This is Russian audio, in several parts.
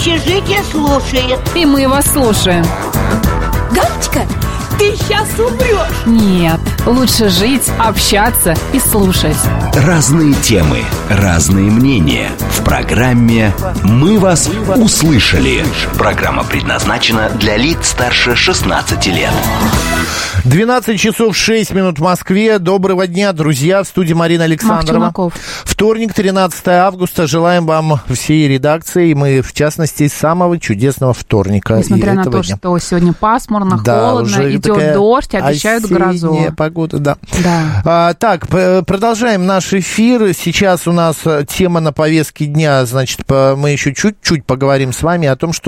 общежитие слушает. И мы вас слушаем. Галочка, ты сейчас умрешь. Нет, лучше жить, общаться и слушать. Разные темы, разные мнения. В программе «Мы вас услышали». Программа предназначена для лиц старше 16 лет. 12 часов 6 минут в Москве. Доброго дня, друзья. В студии Марина Александрова. Вторник, 13 августа. Желаем вам всей редакции, и мы, в частности, самого чудесного вторника. Несмотря на то, что сегодня пасмурно, холодно, идет дождь, обещают грозу. Погода, да. Так, продолжаем наш эфир. Сейчас у нас тема на повестке дня. Значит, мы еще чуть-чуть поговорим с вами о том, что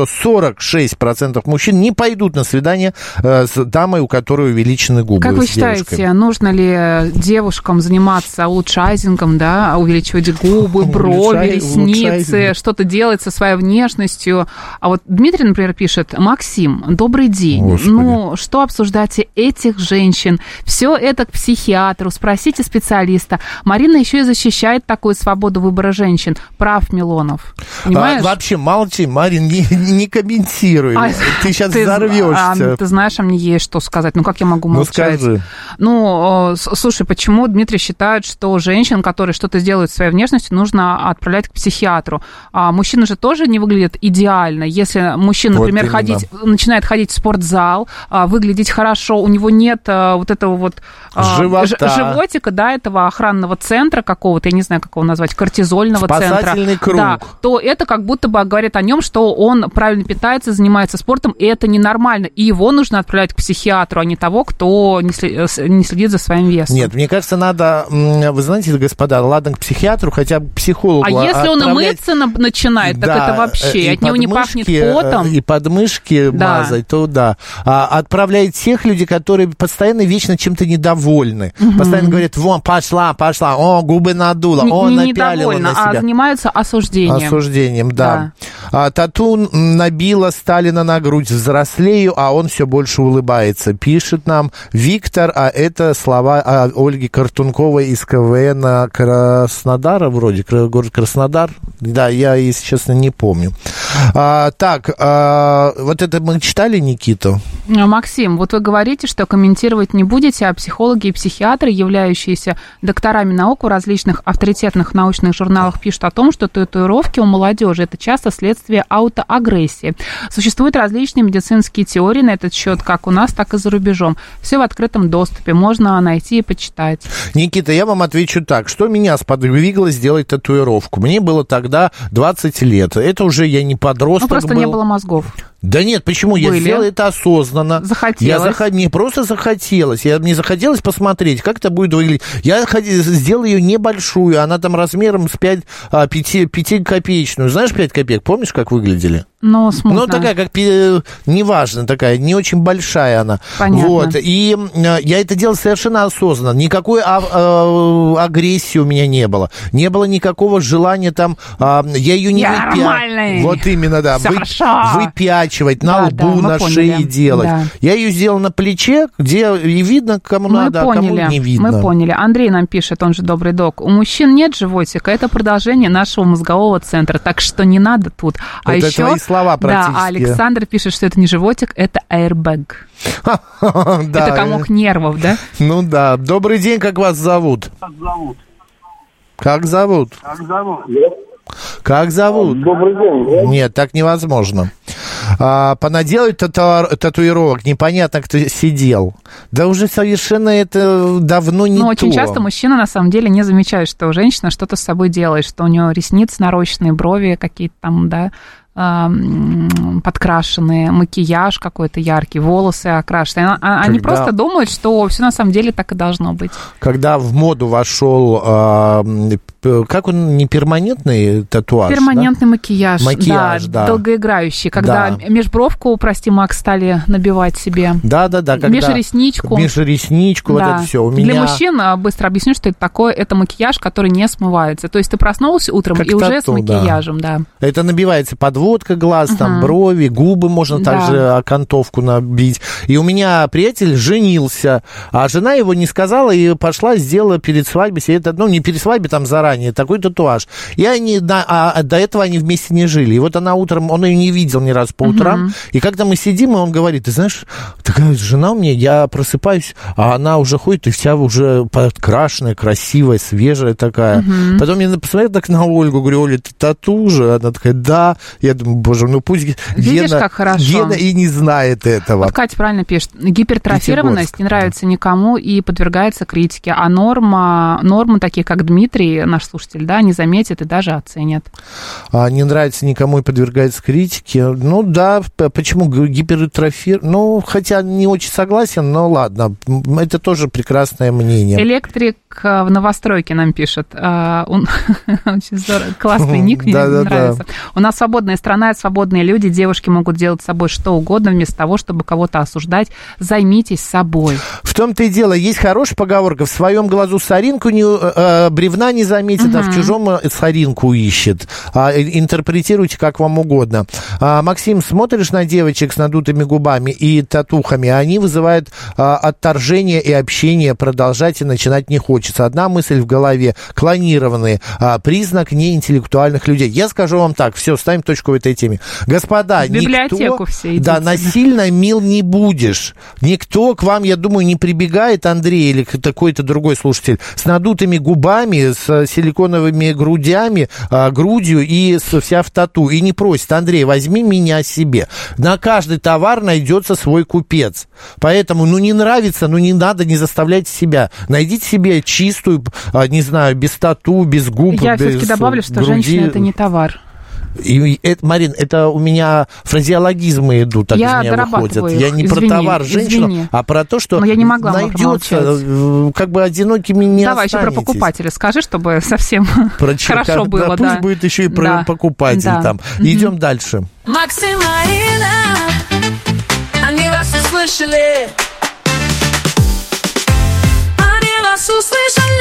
46% мужчин не пойдут на свидание с дамой, у которой увеличены губы. Как вы считаете, нужно ли девушкам заниматься улучшайзингом, да, увеличивать губы, брови, ресницы, что-то делать со своей внешностью? А вот Дмитрий, например, пишет: Максим, добрый день. Господи. Ну, что обсуждаете этих женщин? Все это к психиатру, спросите специалиста. Марина еще и защищает такую свободу выбора женщин. Прав Милонов. Понимаешь? Вообще, молчи, Марин, не комментируй. Ты сейчас взорвешься. Ты знаешь, а мне есть что сказать. Ну, как я могу молчать? Скажи. Ну, слушай, почему Дмитрий считает, что женщин, которые что-то делают со своей внешностью, нужно отправлять к психиатру? А мужчины же тоже не выглядят идеально. Если мужчина, например, начинает ходить в спортзал, выглядеть хорошо, у него нет вот этого вот животика, да, этого охранного центра какого-то, я не знаю, как его назвать, кортизольного центра. Спасательный круг. Да, то это как будто бы говорит о нем, что он правильно питается, занимается спортом, и это ненормально. И его нужно отправлять к психиатру, а не того, кто не следит за своим весом. Нет, мне кажется, надо, вы знаете, господа, ладно, к психиатру, хотя бы к психологу. А если он и мыться начинает, так это вообще, от него не пахнет потом. И подмышки мазать, то да. Отправляет тех людей, которые постоянно вечно чем-то недовольны. Постоянно говорят: вон, пошла, о, губы надула, о, напялила на себя. А занимаются осуждением. Осуждением, да. Тату набила Сталина на грудь, взрослею, а он все больше улыбается. Пишет нам Виктор, а это слова Ольги Картунковой из КВН Краснодара, вроде, город Краснодар. Да, я, если честно, не помню. Так, вот это мы читали, Никиту? Максим, вот вы говорите, что комментировать не будете, а психологи и психиатры, являющиеся докторами наук в различных авторитетных научных журналах, пишут о том, что татуировки у молодежи – это часто следствие аутоагрессии. Существуют различные медицинские теории на этот счет, как у нас, так и за рубежом. Все в открытом доступе, можно найти и почитать. Никита, я вам отвечу так. Что меня сподвигло сделать татуировку? Мне было тогда 20 лет. Это уже я не подросток был. Просто не было мозгов. Да нет, почему? Я сделал это осознанно. Захотелось. Мне просто захотелось. Мне захотелось посмотреть, как это будет выглядеть. Я сделал ее небольшую, она там размером с 5 копеечную. Знаешь, 5 копеек, помнишь, как выглядели? Ну, смутно. Ну, такая, как, неважно, такая, не очень большая она. Понятно. Вот, и я это делал совершенно осознанно. Никакой агрессии у меня не было. Не было никакого желания там, я ее не нормальный. Вот именно, да. Выпячивать, на лбу, на шее делать. Да. Я ее сделал на плече, где и видно, кому надо, а кому не видно. Мы поняли. Андрей нам пишет, он же добрый док. У мужчин нет животика, это продолжение нашего мозгового центра, так что не надо тут. А это еще... твои слова практически. Да, Александр пишет, что это не животик, это аэрбэг. Это комок нервов, да? Ну да. Добрый день, как вас зовут? Как зовут? Как зовут? Добрый день. Нет, так невозможно. Понаделать татуировок, непонятно, кто сидел. Да уже совершенно это давно не то. Но очень часто мужчина, на самом деле, не замечает, что женщина что-то с собой делает, что у нее ресницы нарощенные, брови какие-то там, да, подкрашенные, макияж какой-то яркий, волосы окрашенные. Они просто думают, что все на самом деле так и должно быть. Когда в моду вошел, как он, не перманентный татуаж? Перманентный, да? Макияж, да, долгоиграющий. Когда межбровку, прости, Макс, стали набивать себе. Да. Межресничку. Межресничку, да. Вот это все. Для мужчин, быстро объясню, что это такое. Это макияж, который не смывается. То есть ты проснулся утром как и уже с макияжем, да. Это набивается под подводка глаз, там брови, губы можно также окантовку набить. И у меня приятель женился, а жена его не сказала и пошла, сделала перед свадьбой себе это, не перед свадьбой, там заранее, такой татуаж. И они, до этого они вместе не жили. И вот она утром, он ее не видел ни разу по утрам, и когда мы сидим, и он говорит, ты знаешь, такая жена у меня, я просыпаюсь, а она уже ходит, и вся уже подкрашенная, красивая, свежая такая. Потом я посмотрел так на Ольгу, говорю, Оля, ты тату же? Она такая, да. Я думаю, боже, пусть Видишь, как хорошо. Гена и не знает этого. Вот Катя правильно пишет. Гипертрофированность не нравится никому и подвергается критике. А нормы такие, как Дмитрий, наш слушатель, да, не заметят и даже оценят. Не нравится никому и подвергается критике. Ну да, почему гипертрофир? Ну, хотя не очень согласен, но ладно. Это тоже прекрасное мнение. Электрик в новостройке нам пишет. Он очень здорово. Классный ник, мне нравится. У нас свободная страна, свободные люди, девушки могут делать с собой что угодно, вместо того, чтобы кого-то осуждать. Займитесь собой. В том-то и дело, есть хорошая поговорка: в своем глазу соринку бревна не заметит, а в чужом соринку ищет. Интерпретируйте как вам угодно. Максим, смотришь на девочек с надутыми губами и татухами, они вызывают отторжение и общение, продолжать и начинать не хочется. Одна мысль в голове: клонированные, признак неинтеллектуальных людей. Я скажу вам так, все, ставим точку в этой теме. Господа, в библиотеку все идите. Да, насильно мил не будешь. Никто к вам, я думаю, не прибегает, Андрей или какой-то другой слушатель, с надутыми губами, с силиконовыми грудью и вся в тату. И не просит: Андрей, возьми меня себе. На каждый товар найдется свой купец. Поэтому, не нравится, не надо, не заставляйте себя. Найдите себе чистую, не знаю, без тату, без губ, Я без все-таки добавлю, что груди. женщина — это не товар. И это, Марин, это у меня фразеологизмы идут, так из меня выходят. Я не про товар женщину, а про то, что я не могла найдется, как бы одинокими не Давай останетесь. еще про покупателя скажи, чтобы совсем хорошо было. Пусть будет еще и про покупателя там. Идем дальше. Максим, Марина, они вас услышали. Они вас услышали.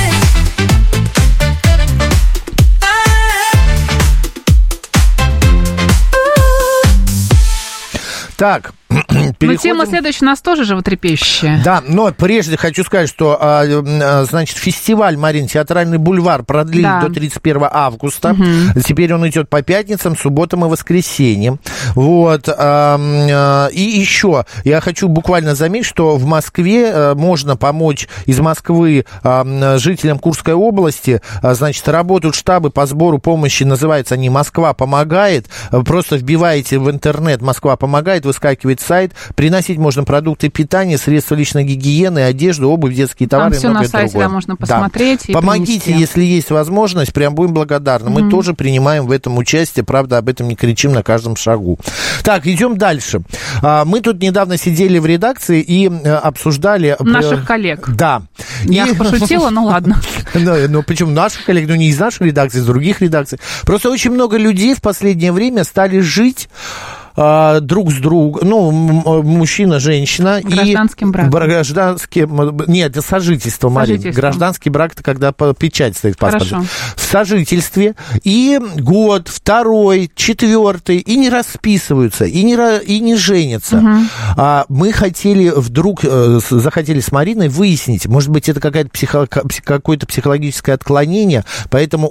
Так, но тема следующая у нас тоже животрепещущая. Да, но прежде хочу сказать, что, значит, фестиваль, Марин, «Театральный бульвар» продлили до 31 августа. Теперь он идет по пятницам, субботам и воскресеньям. Вот. И еще я хочу буквально заметить, что в Москве можно помочь из Москвы жителям Курской области. Значит, работают штабы по сбору помощи, называются они «Москва помогает». Просто вбиваете в интернет «Москва помогает», выскакивает сайт. Приносить можно продукты питания, средства личной гигиены, одежду, обувь, детские товары и многое другое. Там все на сайте, да, можно посмотреть и помогите, принести. Если есть возможность, прям будем благодарны. Мы тоже принимаем в этом участие, правда, об этом не кричим на каждом шагу. Так, идем дальше. Мы тут недавно сидели в редакции и обсуждали... Наших коллег. Да. Я пошутила, ну ладно. Ну, почему наших коллег? Ну, не из нашей редакции, из других редакций. Просто очень много людей в последнее время стали жить друг с другом, мужчина, женщина. Гражданским браком. Нет, это сожительство, Марин. Гражданский брак — это когда печать стоит в паспорте. Хорошо. В сожительстве. И год, второй, четвертый, и не расписываются, и не женятся. Мы захотели с Мариной выяснить, может быть, это какое-то психологическое отклонение, поэтому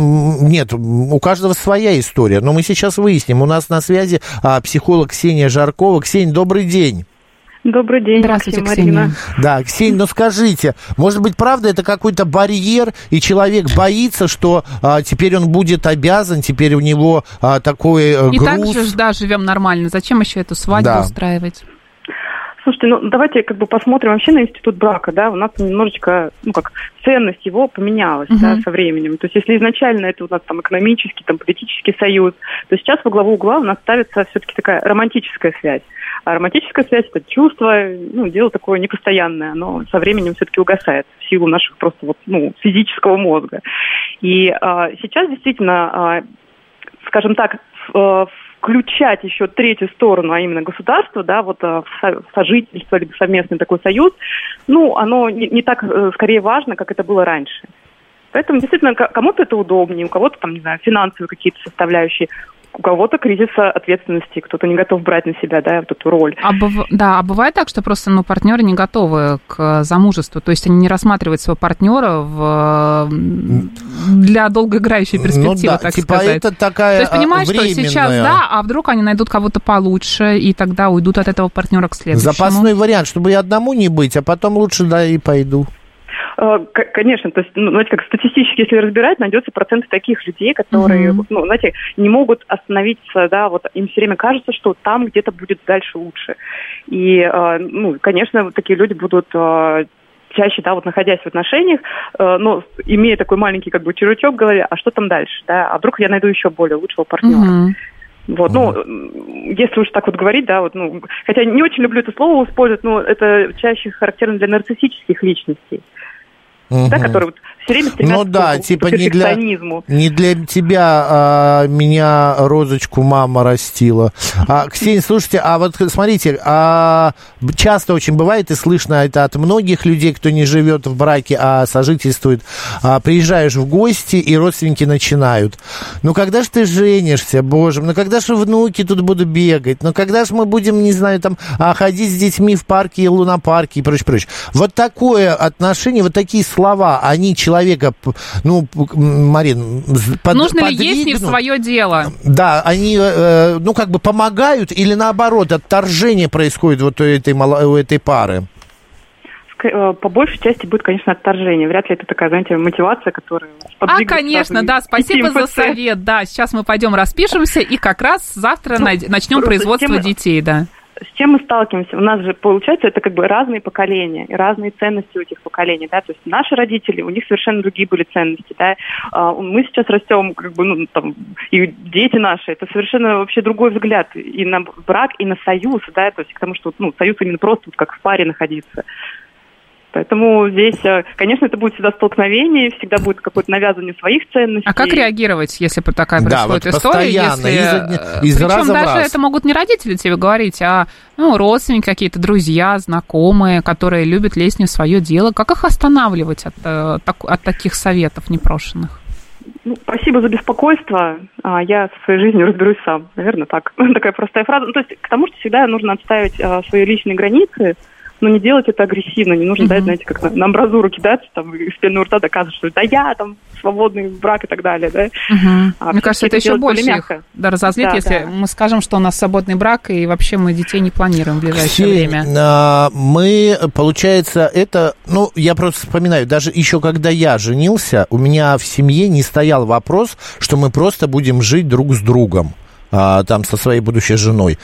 у каждого своя история. Но мы сейчас выясним. У нас на связи психолог Ксения Жаркова. Ксения, добрый день. Добрый день. Здравствуйте, Марина. Да, Ксения, скажите, может быть, правда, это какой-то барьер, и человек боится, что теперь он будет обязан, теперь у него такой груз? И так же, живем нормально. Зачем еще эту свадьбу устраивать? Слушайте, давайте посмотрим вообще на институт брака, да, у нас немножечко, ценность его поменялась, да, со временем. То есть, если изначально это у нас там экономический, политический союз, то сейчас во главу угла у нас ставится все-таки такая романтическая связь. А романтическая связь — это чувство, дело такое непостоянное, оно со временем все-таки угасает в силу наших просто физического мозга. И сейчас действительно, скажем так, включать еще третью сторону, а именно государство, да, в сожительство либо совместный такой союз, оно не так скорее важно, как это было раньше. Поэтому действительно кому-то это удобнее, у кого-то там, не знаю, финансовые какие-то составляющие. у кого-то кризис ответственности, кто-то не готов брать на себя, да, вот эту роль. А бывает так, что просто, партнеры не готовы к замужеству, то есть они не рассматривают своего партнера для долгоиграющей перспективы, так сказать. Это такая. То есть понимаешь, временная. что сейчас, а вдруг они найдут кого-то получше, и тогда уйдут от этого партнера к следующему. Запасной вариант, чтобы и одному не быть, а потом лучше, и пойду. Конечно, то есть, знаете, как статистически, если разбирать, найдется процент таких людей, которые, знаете, не могут остановиться, да, вот им все время кажется, что там где-то будет дальше лучше. И, конечно, такие люди будут чаще, да, вот находясь в отношениях, но имея такой маленький червячок в голове, а что там дальше, да, а вдруг я найду еще более лучшего партнера. Вот, если уж так вот говорить, да, хотя не очень люблю это слово использовать, но это чаще характерно для нарциссических личностей. Да, которые все время стремятся к перфекционизму. Не для тебя меня розочку мама растила. Ксения, слушайте, а вот смотрите, часто очень бывает, и слышно это от многих людей, кто не живет в браке, а сожительствует, приезжаешь в гости, и родственники начинают. Когда же ты женишься, боже мой, когда же внуки тут будут бегать, когда же мы будем, не знаю, ходить с детьми в парке и лунопарке и прочее. Вот такое отношение, вот такие слова, они человека, Марин, нужно ли есть не в свое дело? Да, они, помогают или наоборот, отторжение происходит вот у этой пары? По большей части будет, конечно, отторжение. Вряд ли это такая, знаете, мотивация, которая сподвигнет. Конечно, да, спасибо за совет. Да, сейчас мы пойдем распишемся и как раз завтра начнем производство детей, да. С чем мы сталкиваемся? У нас же, получается, это разные поколения, и разные ценности у этих поколений, да, то есть наши родители, у них совершенно другие были ценности, да, мы сейчас растем, и дети наши, это совершенно вообще другой взгляд и на брак, и на союз, да, то есть к тому, что, союз именно просто как в паре находиться. Поэтому здесь, конечно, это будет всегда столкновение, всегда будет какое-то навязывание своих ценностей. А как реагировать, если такая происходит история? Причем даже это могут не родители тебе говорить, а родственники какие-то, друзья, знакомые, которые любят лезть не в свое дело. Как их останавливать от таких советов непрошенных? Спасибо за беспокойство. Я со своей жизнью разберусь сам. Наверное, так. Такая простая фраза. То есть к тому, что всегда нужно отстаивать свои личные границы, но не делать это агрессивно, не нужно, знаете, как на амбразуру кидаться, из пены у рта доказывать, что я свободный брак и так далее, да. Мне кажется, это еще больше их разозлит, если мы скажем, что у нас свободный брак, и вообще мы детей не планируем в ближайшее время. Мы, получается, я просто вспоминаю, даже еще когда я женился, у меня в семье не стоял вопрос, что мы просто будем жить друг с другом. Со своей будущей женой.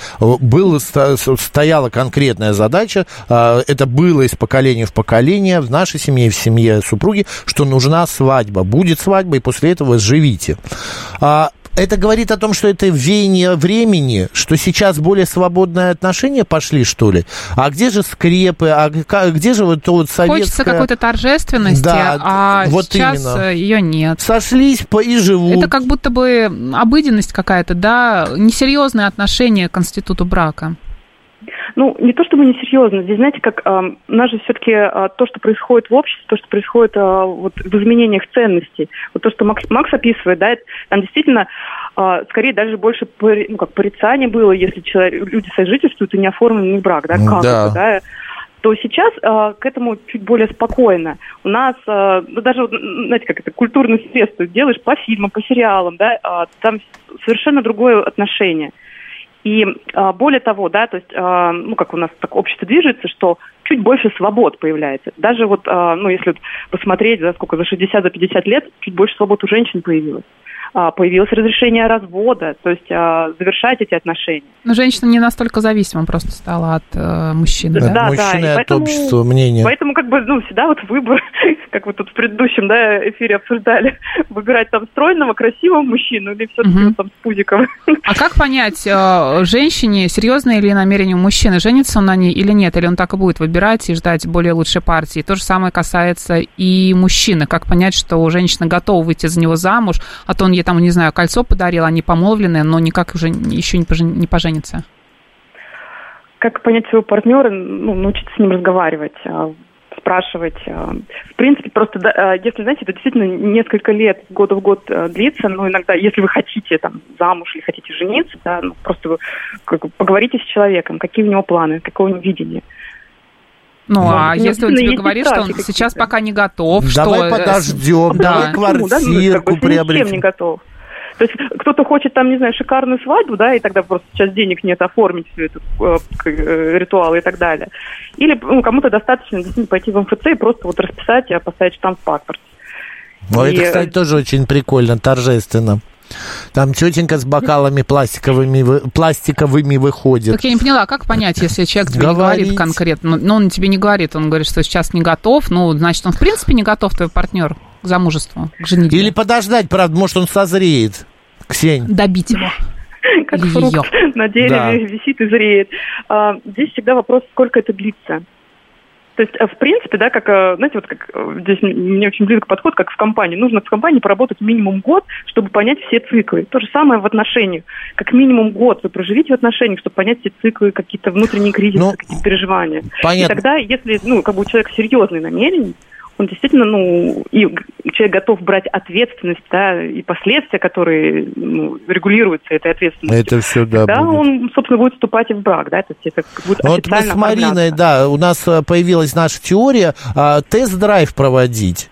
Стояла конкретная задача, это было из поколения в поколение, в нашей семье и в семье супруги, что нужна свадьба. Будет свадьба, и после этого живите. Это говорит о том, что это веяние времени, что сейчас более свободные отношения пошли, что ли? А где же скрепы? А где же вот советская... Хочется какой-то торжественности, а вот сейчас именно. Ее нет. Сошлись и живут. Это как будто бы обыденность какая-то, да, несерьезное отношение к институту брака. Не то чтобы несерьезно. Здесь, знаете, у нас же все-таки то, что происходит в обществе, то, что происходит в изменениях ценностей, то, что Макс описывает, да, там действительно скорее даже больше порицания было, если люди сожительствуют и не оформленный брак, да, да, то сейчас к этому чуть более спокойно. У нас даже, знаете, как это, культурное средство, делаешь по фильмам, по сериалам, да, там совершенно другое отношение. И более того, да, то есть, как у нас так общество движется, что чуть больше свобод появляется. Даже если посмотреть, сколько, за 60, за 50 лет, чуть больше свобод у женщин появилось. Появилось разрешение развода, то есть завершать эти отношения. Но женщина не настолько зависима просто стала от мужчины. Да, мужчины от общества мнения. Поэтому всегда выбор, как вы тут в предыдущем эфире обсуждали, выбирать стройного, красивого мужчину или все-таки с пузиком. А как понять, женщине серьезные ли намерения у мужчины, женится он на ней или нет, или он так и будет выбирать и ждать более лучшей партии? То же самое касается и мужчины. Как понять, что женщина готова выйти за него замуж, а то он ей не знаю, кольцо подарил, они помолвлены, но никак уже еще не поженятся? Как понять своего партнера, научиться с ним разговаривать. спрашивать. В принципе, просто, если, знаете, это действительно несколько лет, с года в год длится, но иногда, если вы хотите там замуж или хотите жениться, да, ну, просто вы поговорите с человеком, какие у него планы, какое у него видение. Ну, а если он тебе говорит, что он сейчас пока не готов, давай что... подождем, давай квартирку приобретем. Не готов. То есть кто-то хочет там, не знаю, шикарную свадьбу, да, и тогда просто сейчас денег нет оформить все это ритуалы и так далее. Или кому-то достаточно действительно пойти в МФЦ и просто вот расписать и поставить штамп в паспорте. Ну, это, кстати, тоже очень прикольно, торжественно. Там тетенька с бокалами пластиковыми выходит. Так я не поняла, как понять, если человек тебе не говорит конкретно? Ну, он тебе не говорит, он говорит, что сейчас не готов, ну, значит, он в принципе не готов, твой партнер, к замужеству, к женитьбе. Или подождать, правда, может, он созреет, Ксень. Добить его. Как фрукт на дереве висит и зреет. Здесь всегда вопрос, сколько это длится. То есть, в принципе, да, как, знаете, вот как здесь мне очень близко подход, как в компании. Нужно в компании поработать минимум год, чтобы понять все циклы. То же самое в отношениях. Как минимум год вы проживите в отношениях, чтобы понять все циклы, какие-то внутренние кризисы, какие-то переживания. Понятно. И тогда, если, как бы у человека серьезные намерения, он действительно, и человек готов брать ответственность, да, и последствия, которые регулируются этой ответственностью. Это все, да, тогда будет. Он, собственно, будет вступать в брак, да, то есть это будет вот мы с Мариной, да, у нас появилась наша теория тест-драйв проводить.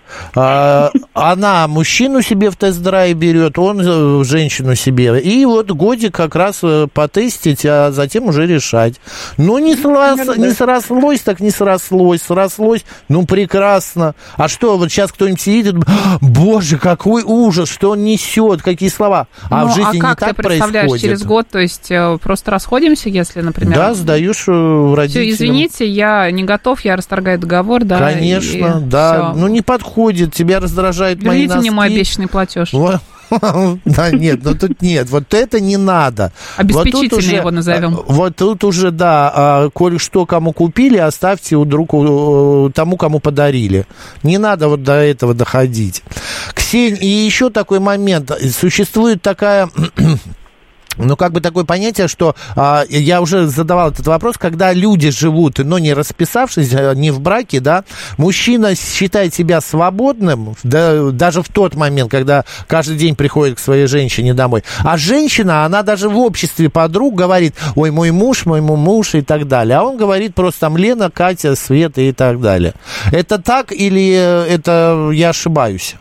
Она мужчину себе в тест-драйв берет, он женщину себе. И вот годик как раз потестить, а затем уже решать. Ну, не срослось, так не срослось. Срослось, ну, прекрасно. А что, вот сейчас кто-нибудь сидит и думает, боже, какой ужас, что он несет, какие слова. А в жизни не так происходит. А как ты представляешь через год, то есть просто расходимся, если, например... Да, сдаешь родителям. Все, извините, я не готов, я расторгаю договор, да. Конечно, да. Все. Ну, не подходит, тебя раздражают мои носки. Верните мне мой обещанный платеж. Да нет, ну тут нет, вот это не надо. Обеспечительно его назовем. Вот тут уже, да, коль что кому купили, оставьте тому, кому подарили. Не надо вот до этого доходить. Ксень, и еще такой момент. Существует такая... Ну, как бы такое понятие, что я уже задавал этот вопрос, когда люди живут, но не расписавшись, не в браке, да, мужчина считает себя свободным, да, даже в тот момент, когда каждый день приходит к своей женщине домой. А женщина, она даже в обществе подруг говорит, ой, мой муж и так далее. А он говорит просто там Лена, Катя, Света и так далее. Это так или это я ошибаюсь?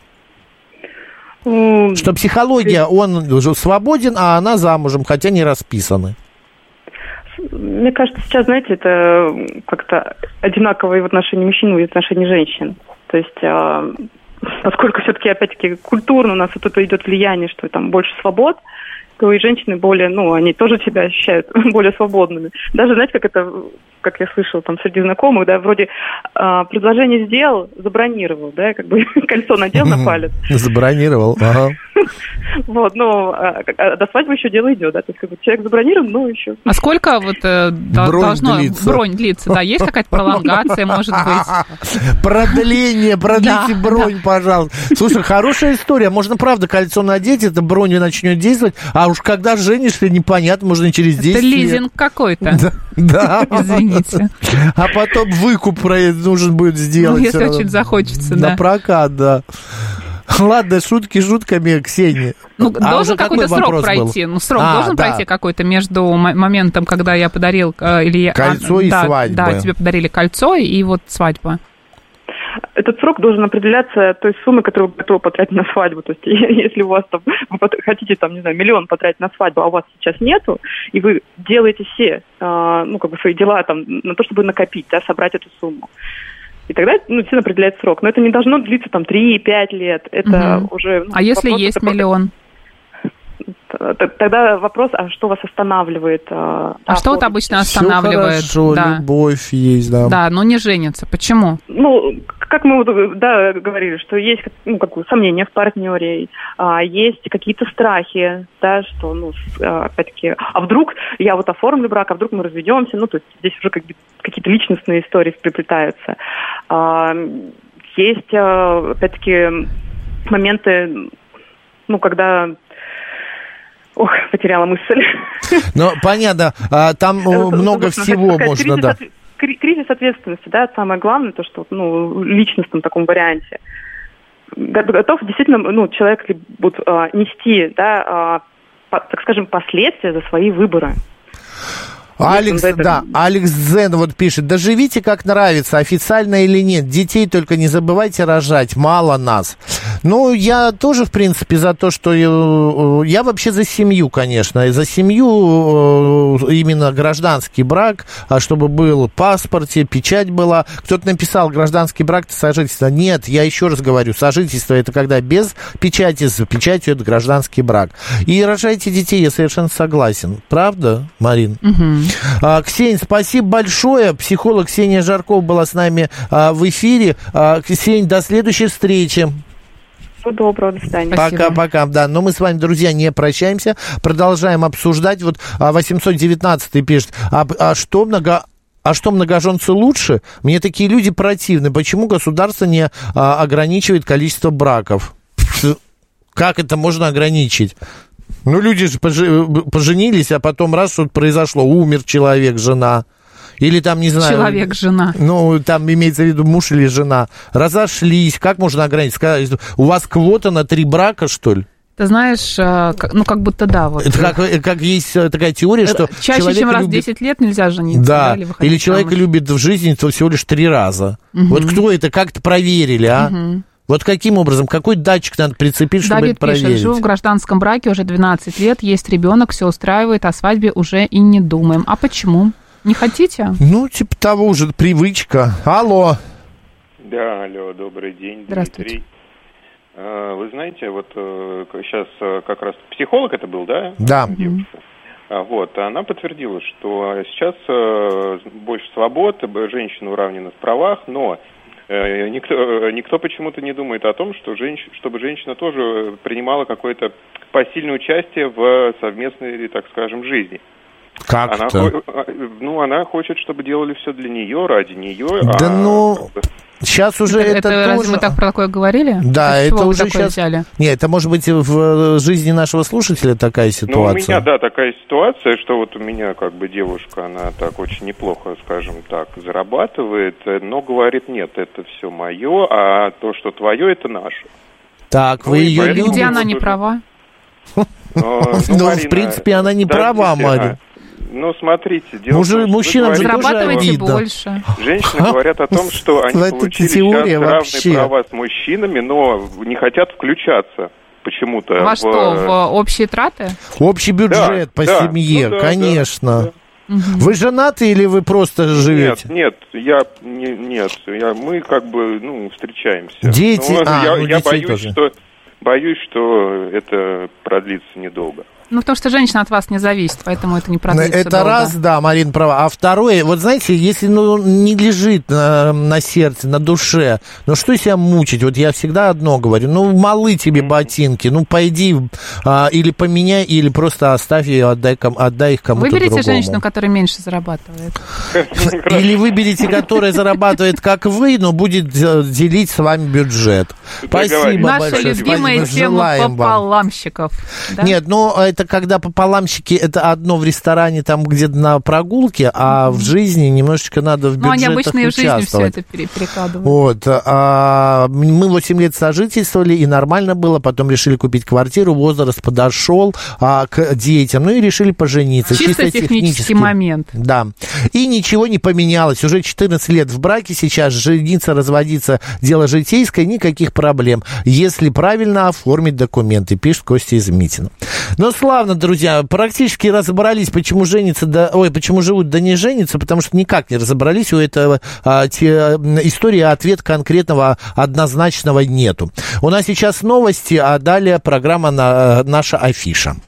Что психология, он уже свободен, а она замужем, хотя не расписаны. Мне кажется, сейчас, знаете, это как-то одинаково и в отношении мужчин, и в отношении женщин. То есть, поскольку все-таки, опять-таки, культурно у нас вот это идет влияние, что там больше свобод, то и женщины более, они тоже себя ощущают более свободными. Даже, знаете, как я слышала там среди знакомых, да, вроде предложение сделал, забронировал, да, как бы кольцо надел на палец. Забронировал, ага. Вот, до свадьбы еще дело идет, да, то есть как бы человек забронирован, еще. А сколько вот должно бронь длиться, да, есть какая-то пролонгация, может быть? Продлите бронь, пожалуйста. Слушай, хорошая история, можно, правда, кольцо надеть, эта бронь начнет действовать, а уж когда женишься, непонятно, можно через 10 лет. Это лизинг какой-то. Да. Извините. А потом выкуп нужен будет сделать. Если очень захочется, да. На прокат, да. Ладно, шутки шутками, Ксения. Должен какой-то срок пройти. Срок должен пройти какой-то между моментом, когда я подарил... Кольцо и свадьба. Да, тебе подарили кольцо и вот свадьба. Этот срок должен определяться той суммой, которую вы готовы потратить на свадьбу. То есть, если у вас там, вы хотите, там, не знаю, 1 000 000 потратить на свадьбу, а у вас сейчас нету, и вы делаете все, свои дела там на то, чтобы накопить, да, собрать эту сумму. И тогда, действительно определяется срок. Но это не должно длиться там 3-5 лет. Это уже... А если есть 1 000 000? Тогда вопрос, а что вас останавливает? А что вот обычно останавливает? Все хорошо, любовь есть, да. Да, но не женится. Почему? Как мы говорили, что есть сомнения в партнере, есть какие-то страхи, да, что, опять-таки, а вдруг я вот оформлю брак, а вдруг мы разведемся, то есть здесь уже какие-то личностные истории приплетаются. Есть, опять-таки, моменты, когда... потеряла мысль. Понятно, там много всего можно, да. кризис ответственности, да, это самое главное, то, что, в личностном таком варианте. Готов действительно, человек будет нести, да, так скажем, последствия за свои выборы. Алекс Зен вот пишет: да живите как нравится, официально или нет, детей только не забывайте рожать, мало нас. Ну, я тоже, в принципе, за то, что... Я вообще за семью, конечно, и за семью именно гражданский брак, чтобы был в паспорте, печать была. Кто-то написал, гражданский брак — это сожительство. Нет, я еще раз говорю, сожительство — это когда без печати, с печатью — это гражданский брак. И рожайте детей, я совершенно согласен. Правда, Марин? Угу. Ксения, спасибо большое. Психолог Ксения Жаркова была с нами в эфире. Ксения, до следующей встречи. Всего доброго, до свидания. Пока-пока, да. Но мы с вами, друзья, не прощаемся. Продолжаем обсуждать. Вот 819 пишет: а что многоженцы лучше? Мне такие люди противны. Почему государство не ограничивает количество браков? Как это можно ограничить? Ну, люди же поженились, а потом раз что-то произошло. Умер человек, жена. Или там, не знаю... Человек-жена. Ну, там имеется в виду муж или жена. Разошлись. Как можно ограничить? Сказать, у вас квота на 3 брака, что ли? Ты знаешь, как будто да. Вот. Это как есть такая теория, что... Чаще, чем раз в 10 лет нельзя жениться. Да, или человек любит в жизни всего лишь 3 раза. Угу. Вот кто это, как-то проверили, а? Угу. Вот каким образом? Какой датчик надо прицепить, чтобы Давид это проверить? Пишет: живу в гражданском браке уже 12 лет, есть ребенок, все устраивает, о свадьбе уже и не думаем. А почему? Не хотите? Ну, типа того уже, привычка. Алло. Да, алло, добрый день, Здравствуйте. Дмитрий. Вы знаете, вот сейчас как раз психолог это был, да? Да. Девушка. Вот, она подтвердила, что сейчас больше свобод, женщины уравнены в правах, но никто почему-то не думает о том, что чтобы женщина тоже принимала какое-то посильное участие в совместной, так скажем, жизни. Как-то? Она хочет, чтобы делали все для нее, ради нее. Да сейчас уже это тоже... Разве мы так про такое говорили? Да, это уже сейчас... Взяли? Нет, это может быть в жизни нашего слушателя такая ситуация. Ну, у меня, да, такая ситуация, что вот у меня как бы девушка, она так очень неплохо, скажем так, зарабатывает, но говорит: нет, это все мое, а то, что твое, это наше. Так, вы ее любите? Где она не права? Ну, в принципе, она не права, Мария. Ну, смотрите, дело в том, мужчинам же зарабатывайте больше. Женщины говорят о том, что они получили сейчас равные права с мужчинами, но не хотят включаться почему-то. Во что, в общие траты? Общий бюджет по семье, конечно. Да. Вы женаты или вы просто живете? Нет, мы как бы, встречаемся. Дети? Я боюсь, что это продлится недолго. Ну, потому что женщина от вас не зависит, поэтому это не продлится Это долго. раз, да, Марина права. А второе, вот знаете, если не лежит на сердце, на душе, что себя мучить? Вот я всегда одно говорю: малы тебе ботинки, пойди или поменяй, или просто оставь ее, отдай их кому-то другому. Выберите женщину, которая меньше зарабатывает. Или выберите, которая зарабатывает, как вы, но будет делить с вами бюджет. Спасибо большое. Наша любимая тема пополамщиков. Нет, это когда пополамщики, это одно в ресторане, там где-то на прогулке, а в жизни немножечко надо в бюджетах они обычно и в жизни все это перекладывают. Вот. Мы 8 лет сожительствовали, и нормально было, потом решили купить квартиру, возраст подошел к детям, и решили пожениться. Чисто технический момент. Да. И ничего не поменялось. Уже 14 лет в браке сейчас, жениться, разводиться, дело житейское, никаких проблем, если правильно оформить документы, пишет Костя из Митина. Но славно, друзья, практически разобрались, почему живут, да не женятся, потому что никак не разобрались, у этого истории ответ конкретного однозначного нету. У нас сейчас новости, а далее программа «Наша афиша».